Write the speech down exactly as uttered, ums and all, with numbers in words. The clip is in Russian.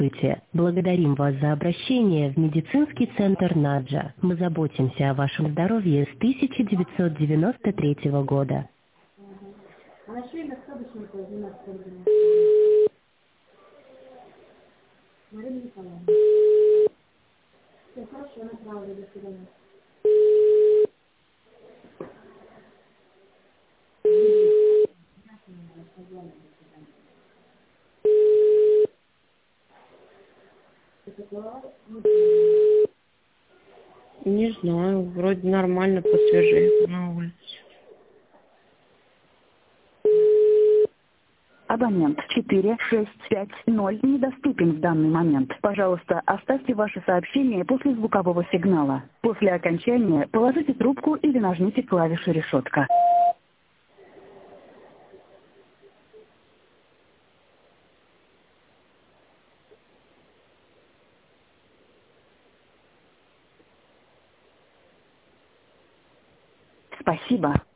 Здравствуйте. Благодарим вас за обращение в медицинский центр Наджа. Мы заботимся о вашем здоровье с тысяча девятьсот девяносто третьего года. Не знаю, вроде нормально, посвежее на улице. Абонент четыре шесть пять ноль недоступен в данный момент. Пожалуйста, оставьте ваше сообщение после звукового сигнала. После окончания положите трубку или нажмите клавишу решетка. Спасибо.